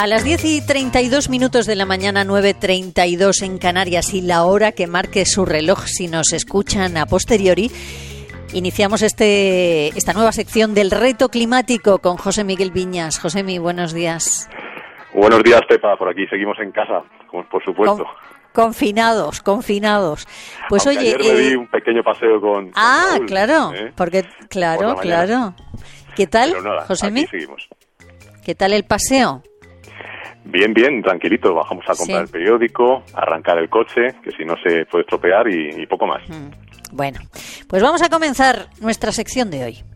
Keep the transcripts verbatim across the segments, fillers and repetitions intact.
A las diez y treinta y dos minutos de la mañana, nueve y treinta y dos en Canarias, y la hora que marque su reloj si nos escuchan a posteriori, iniciamos este esta nueva sección del reto climático con José Miguel Viñas. Josemi, buenos días. Buenos días, Pepa. Por aquí seguimos en casa, como por supuesto. Con, confinados, confinados. Pues Aunque oye, ayer me eh, di un pequeño paseo con. Ah, con Raúl, claro, ¿eh? porque claro, claro. ¿Qué tal, Josemi? Aquí seguimos. ¿Qué tal el paseo? Bien, bien, tranquilito. Bajamos a comprar sí. el periódico, arrancar el coche, que si no se puede estropear, y, y poco más. Mm. Bueno, pues vamos a comenzar nuestra sección de hoy.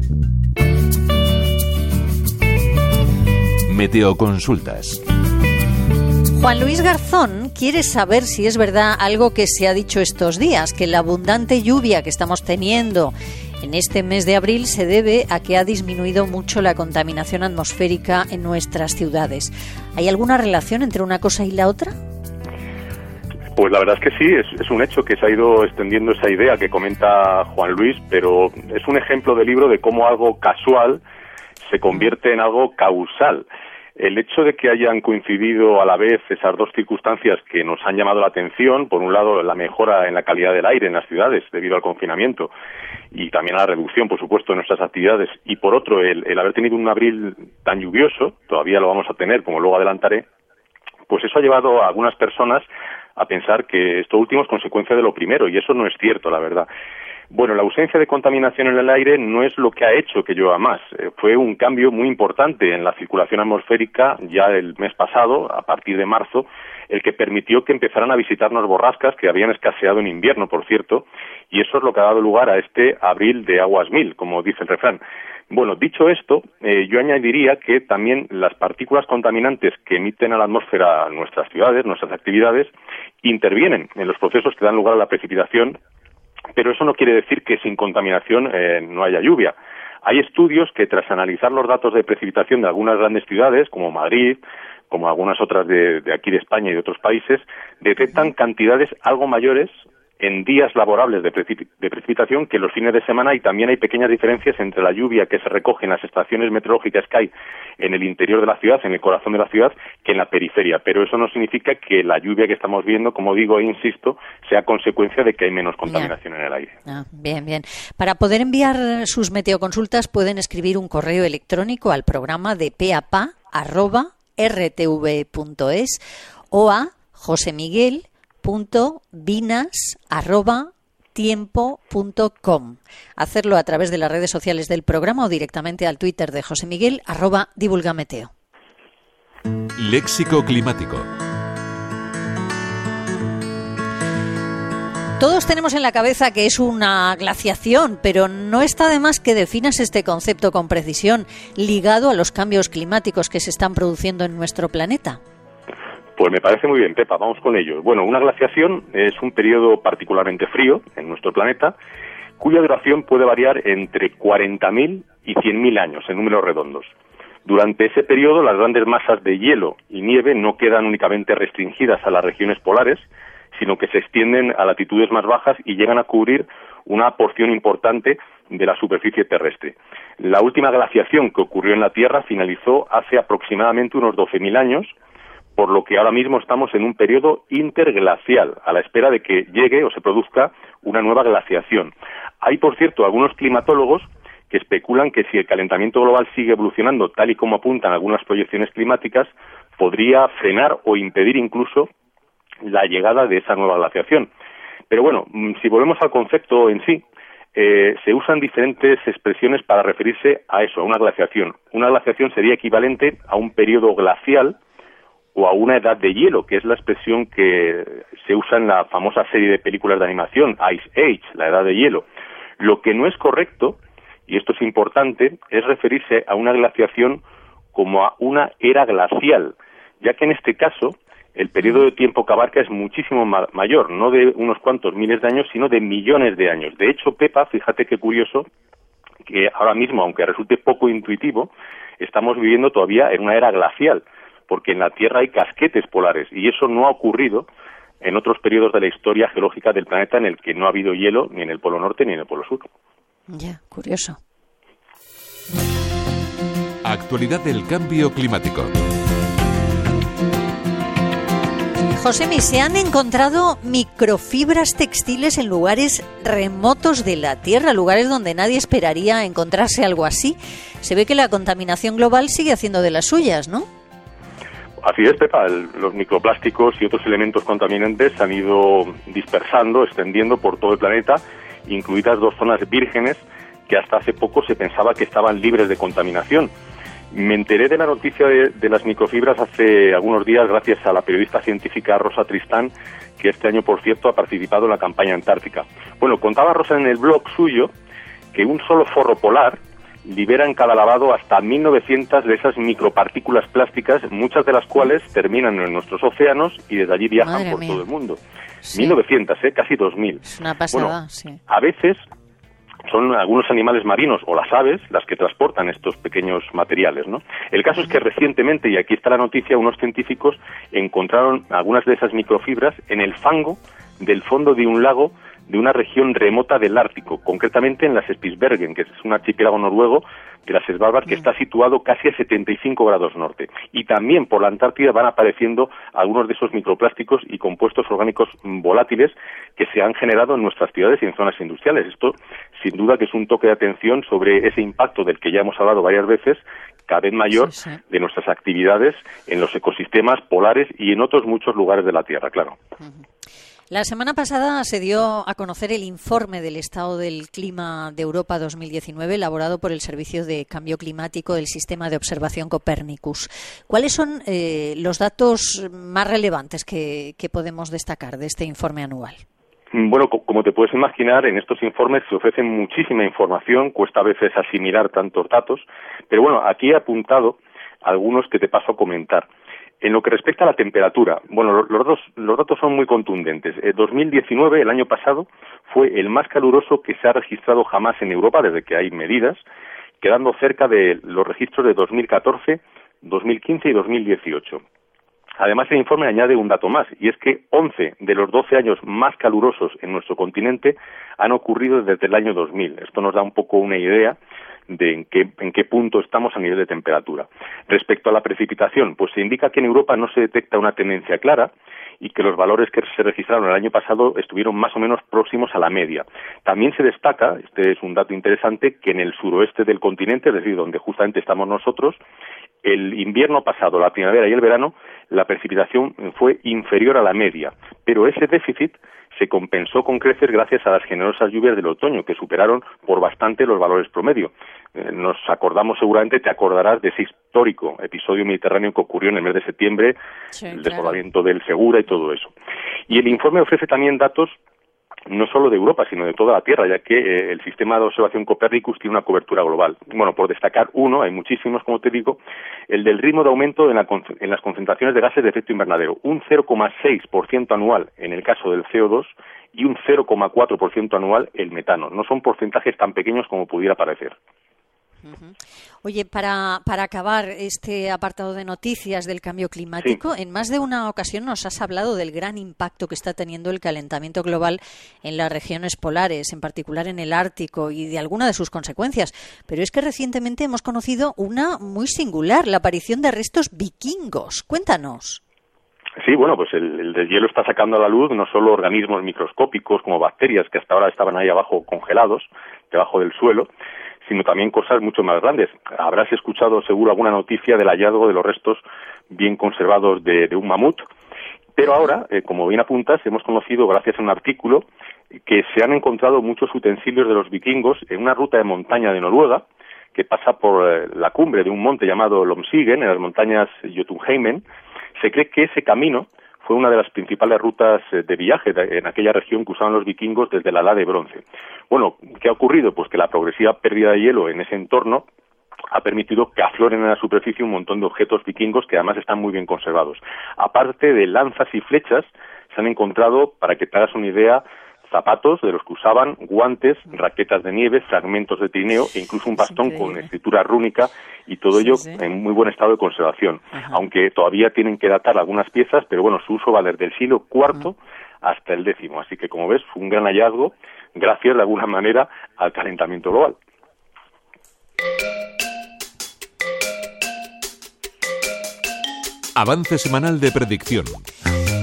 Meteoconsultas. Juan Luis Garzón quiere saber si es verdad algo que se ha dicho estos días, que la abundante lluvia que estamos teniendo en este mes de abril se debe a que ha disminuido mucho la contaminación atmosférica en nuestras ciudades. ¿Hay alguna relación entre una cosa y la otra? Pues la verdad es que sí, es, es un hecho que se ha ido extendiendo esa idea que comenta Juan Luis, pero es un ejemplo de libro de cómo algo casual se convierte en algo causal. El hecho de que hayan coincidido a la vez esas dos circunstancias que nos han llamado la atención, por un lado la mejora en la calidad del aire en las ciudades debido al confinamiento y también a la reducción, por supuesto, de nuestras actividades, y por otro el, el haber tenido un abril tan lluvioso, todavía lo vamos a tener, como luego adelantaré, pues eso ha llevado a algunas personas a pensar que esto último es consecuencia de lo primero, y eso no es cierto, la verdad. Bueno, la ausencia de contaminación en el aire no es lo que ha hecho que llueva más. Eh, fue un cambio muy importante en la circulación atmosférica ya el mes pasado, a partir de marzo, el que permitió que empezaran a visitarnos borrascas que habían escaseado en invierno, por cierto, y eso es lo que ha dado lugar a este abril de aguas mil, como dice el refrán. Bueno, dicho esto, eh, yo añadiría que también las partículas contaminantes que emiten a la atmósfera nuestras ciudades, nuestras actividades, intervienen en los procesos que dan lugar a la precipitación. Pero eso no quiere decir que sin contaminación eh, no haya lluvia. Hay estudios que, tras analizar los datos de precipitación de algunas grandes ciudades, como Madrid, como algunas otras de, de aquí de España y de otros países, detectan cantidades algo mayores en días laborables de, precip- de precipitación que los fines de semana, y también hay pequeñas diferencias entre la lluvia que se recoge en las estaciones meteorológicas que hay en el interior de la ciudad, en el corazón de la ciudad, que en la periferia. Pero eso no significa que la lluvia que estamos viendo, como digo e insisto, sea consecuencia de que hay menos contaminación bien. en el aire. Ah, bien, bien. Para poder enviar sus meteoconsultas pueden escribir un correo electrónico al programa de pe a pa arroba erre te ve punto es o a josemiguel punto vinas arroba tiempo punto com. Hacerlo a través de las redes sociales del programa o directamente al Twitter de José Miguel arroba divulgameteo. Léxico climático. Todos tenemos en la cabeza que es una glaciación, pero no está de más que definas este concepto con precisión, ligado a los cambios climáticos que se están produciendo en nuestro planeta. Pues me parece muy bien, Pepa, vamos con ello. Bueno, una glaciación es un periodo particularmente frío en nuestro planeta, cuya duración puede variar entre cuarenta mil y cien mil años, en números redondos. Durante ese periodo, las grandes masas de hielo y nieve no quedan únicamente restringidas a las regiones polares, sino que se extienden a latitudes más bajas y llegan a cubrir una porción importante de la superficie terrestre. La última glaciación que ocurrió en la Tierra finalizó hace aproximadamente unos doce mil años, por lo que ahora mismo estamos en un periodo interglacial, a la espera de que llegue o se produzca una nueva glaciación. Hay, por cierto, algunos climatólogos que especulan que si el calentamiento global sigue evolucionando tal y como apuntan algunas proyecciones climáticas, podría frenar o impedir incluso la llegada de esa nueva glaciación. Pero bueno, si volvemos al concepto en sí, eh, se usan diferentes expresiones para referirse a eso, a una glaciación. Una glaciación sería equivalente a un periodo glacial o a una edad de hielo, que es la expresión que se usa en la famosa serie de películas de animación, Ice Age, la edad de hielo. Lo que no es correcto, y esto es importante, es referirse a una glaciación como a una era glacial, ya que en este caso el periodo de tiempo que abarca es muchísimo ma- mayor, no de unos cuantos miles de años, sino de millones de años. De hecho, Pepa, fíjate qué curioso, que ahora mismo, aunque resulte poco intuitivo, estamos viviendo todavía en una era glacial, porque en la Tierra hay casquetes polares, y eso no ha ocurrido en otros periodos de la historia geológica del planeta en el que no ha habido hielo ni en el Polo Norte ni en el Polo Sur. Ya, curioso. Actualidad del cambio climático. Josemi, se han encontrado microfibras textiles en lugares remotos de la Tierra, lugares donde nadie esperaría encontrarse algo así. Se ve que la contaminación global sigue haciendo de las suyas, ¿no? Así es, Pepa. El, los microplásticos y otros elementos contaminantes se han ido dispersando, extendiendo por todo el planeta, incluidas dos zonas vírgenes que hasta hace poco se pensaba que estaban libres de contaminación. Me enteré de la noticia de, de las microfibras hace algunos días gracias a la periodista científica Rosa Tristán, que este año, por cierto, ha participado en la campaña antártica. Bueno, contaba Rosa en el blog suyo que un solo forro polar libera en cada lavado hasta mil novecientas de esas micropartículas plásticas, muchas de las cuales terminan en nuestros océanos y desde allí viajan Madre por mía. todo el mundo. Sí. mil novecientas, ¿eh? Casi dos mil. Es una pasada, bueno, sí. A veces son algunos animales marinos o las aves las que transportan estos pequeños materiales, ¿no? El caso uh-huh. es que recientemente, y aquí está la noticia, unos científicos encontraron algunas de esas microfibras en el fango del fondo de un lago de una región remota del Ártico, concretamente en las Spitsbergen, que es un archipiélago noruego de las Svalbard, que está situado casi a setenta y cinco grados norte. Y también por la Antártida van apareciendo algunos de esos microplásticos y compuestos orgánicos volátiles que se han generado en nuestras ciudades y en zonas industriales. Esto, sin duda, que es un toque de atención sobre ese impacto del que ya hemos hablado varias veces, cada vez mayor, sí, sí. de nuestras actividades en los ecosistemas polares y en otros muchos lugares de la Tierra, claro. Uh-huh. La semana pasada se dio a conocer el informe del Estado del Clima de Europa dos mil diecinueve, elaborado por el Servicio de Cambio Climático del Sistema de Observación Copernicus. ¿Cuáles son eh, los datos más relevantes que, que podemos destacar de este informe anual? Bueno, como te puedes imaginar, en estos informes se ofrece muchísima información, cuesta a veces asimilar tantos datos, pero bueno, aquí he apuntado algunos que te paso a comentar. En lo que respecta a la temperatura, bueno, los datos, los datos son muy contundentes. Eh, dos mil diecinueve, el año pasado, fue el más caluroso que se ha registrado jamás en Europa desde que hay medidas, quedando cerca de los registros de dos mil catorce, dos mil quince y dos mil dieciocho. Además, el informe añade un dato más, y es que once de los doce años más calurosos en nuestro continente han ocurrido desde el año dos mil. Esto nos da un poco una idea de en qué, en qué punto estamos a nivel de temperatura. Respecto a la precipitación, pues se indica que en Europa no se detecta una tendencia clara y que los valores que se registraron el año pasado estuvieron más o menos próximos a la media. También se destaca, este es un dato interesante, que en el suroeste del continente, es decir, donde justamente estamos nosotros, el invierno pasado, la primavera y el verano, la precipitación fue inferior a la media, pero ese déficit se compensó con creces gracias a las generosas lluvias del otoño, que superaron por bastante los valores promedio. Eh, nos acordamos seguramente, te acordarás de ese histórico episodio mediterráneo que ocurrió en el mes de septiembre, sí, el desbordamiento claro. del Segura y todo eso. Y el informe ofrece también datos no solo de Europa, sino de toda la Tierra, ya que eh, el sistema de observación Copernicus tiene una cobertura global. Bueno, por destacar uno, hay muchísimos, como te digo, el del ritmo de aumento en, la, en las concentraciones de gases de efecto invernadero, un cero coma seis por ciento anual en el caso del C O dos y un cero coma cuatro por ciento anual el metano. No son porcentajes tan pequeños como pudiera parecer. Uh-huh. Oye, para, para acabar este apartado de noticias del cambio climático, sí. en más de una ocasión nos has hablado del gran impacto que está teniendo el calentamiento global en las regiones polares, en particular en el Ártico, y de alguna de sus consecuencias. Pero es que recientemente hemos conocido una muy singular, la aparición de restos vikingos. Cuéntanos. Sí, bueno, pues el, el deshielo está sacando a la luz no solo organismos microscópicos como bacterias que hasta ahora estaban ahí abajo congelados, debajo del suelo, sino también cosas mucho más grandes. Habrás escuchado seguro alguna noticia del hallazgo de los restos bien conservados de, de un mamut, pero ahora, eh, como bien apuntas, hemos conocido, gracias a un artículo, que se han encontrado muchos utensilios de los vikingos en una ruta de montaña de Noruega, que pasa por eh, la cumbre de un monte llamado Lomsigen, en las montañas Jotunheimen. Se cree que ese camino fue una de las principales rutas de viaje en aquella región que usaban los vikingos desde la Edad de Bronce. Bueno, ¿qué ha ocurrido? Pues que la progresiva pérdida de hielo en ese entorno ha permitido que afloren en la superficie un montón de objetos vikingos que además están muy bien conservados. Aparte de lanzas y flechas, se han encontrado, para que te hagas una idea, zapatos de los que usaban, guantes, raquetas de nieve, fragmentos de trineo e incluso un bastón con escritura rúnica, y todo sí, ello sí. en muy buen estado de conservación. Ajá. Aunque todavía tienen que datar algunas piezas, pero bueno, su uso va desde el siglo cuarto Ajá. hasta el décimo. Así que, como ves, fue un gran hallazgo gracias de alguna manera al calentamiento global. Avance semanal de predicción.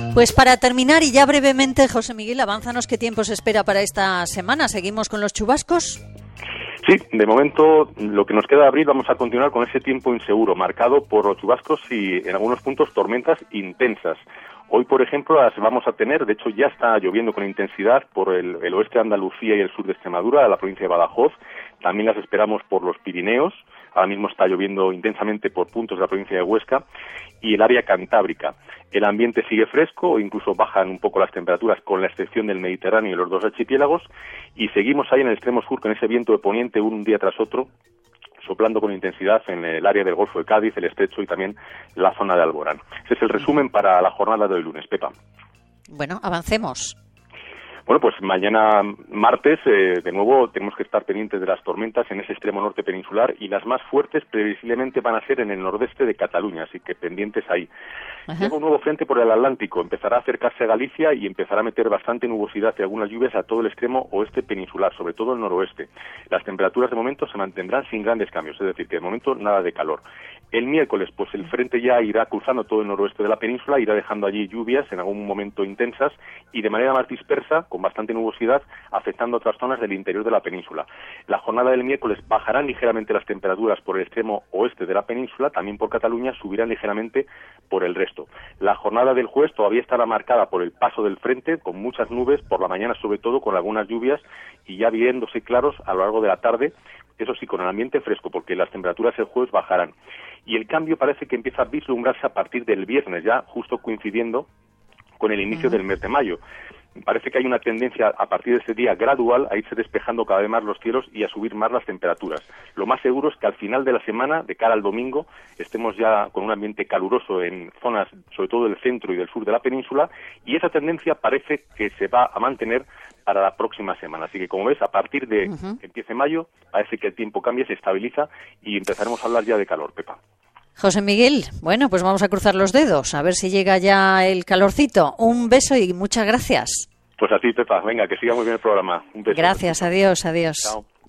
Pues para terminar y ya brevemente, José Miguel, avánzanos qué tiempo se espera para esta semana. ¿Seguimos con los chubascos? Sí, de momento lo que nos queda de abril vamos a continuar con ese tiempo inseguro, marcado por los chubascos y en algunos puntos tormentas intensas. Hoy, por ejemplo, las vamos a tener, de hecho ya está lloviendo con intensidad por el, el oeste de Andalucía y el sur de Extremadura, la provincia de Badajoz. También las esperamos por los Pirineos. Ahora mismo está lloviendo intensamente por puntos de la provincia de Huesca y el área cantábrica. El ambiente sigue fresco, incluso bajan un poco las temperaturas con la excepción del Mediterráneo y los dos archipiélagos, y seguimos ahí en el extremo sur con ese viento de poniente un día tras otro, soplando con intensidad en el área del Golfo de Cádiz, el Estrecho y también la zona de Alborán. Ese es el resumen para la jornada de hoy lunes, Pepa. Bueno, avancemos. Bueno, pues mañana martes, eh, de nuevo, tenemos que estar pendientes de las tormentas en ese extremo norte peninsular y las más fuertes previsiblemente van a ser en el nordeste de Cataluña, así que pendientes ahí. Llega un nuevo frente por el Atlántico, empezará a acercarse a Galicia y empezará a meter bastante nubosidad y algunas lluvias a todo el extremo oeste peninsular, sobre todo el noroeste. Las temperaturas de momento se mantendrán sin grandes cambios, es decir, que de momento nada de calor. El miércoles, pues el frente ya irá cruzando todo el noroeste de la península, irá dejando allí lluvias en algún momento intensas y de manera más dispersa, con bastante nubosidad, afectando otras zonas del interior de la península. La jornada del miércoles bajarán ligeramente las temperaturas por el extremo oeste de la península, también por Cataluña, subirán ligeramente por el resto. La jornada del jueves todavía estará marcada por el paso del frente, con muchas nubes, por la mañana sobre todo, con algunas lluvias y ya viéndose claros a lo largo de la tarde, eso sí, con el ambiente fresco, porque las temperaturas el jueves bajarán. Y el cambio parece que empieza a vislumbrarse a partir del viernes, ya justo coincidiendo con el inicio uh-huh. del mes de mayo. Parece que hay una tendencia a partir de ese día gradual a irse despejando cada vez más los cielos y a subir más las temperaturas. Lo más seguro es que al final de la semana, de cara al domingo, estemos ya con un ambiente caluroso en zonas, sobre todo del centro y del sur de la península, y esa tendencia parece que se va a mantener para la próxima semana. Así que, como ves, a partir de uh-huh. que empiece mayo, parece que el tiempo cambia, se estabiliza y empezaremos a hablar ya de calor, Pepa. José Miguel, bueno, pues vamos a cruzar los dedos, a ver si llega ya el calorcito. Un beso y muchas gracias. Pues a ti, Pepa. Venga, que siga muy bien el programa. Un beso. Gracias, adiós, adiós. Chao.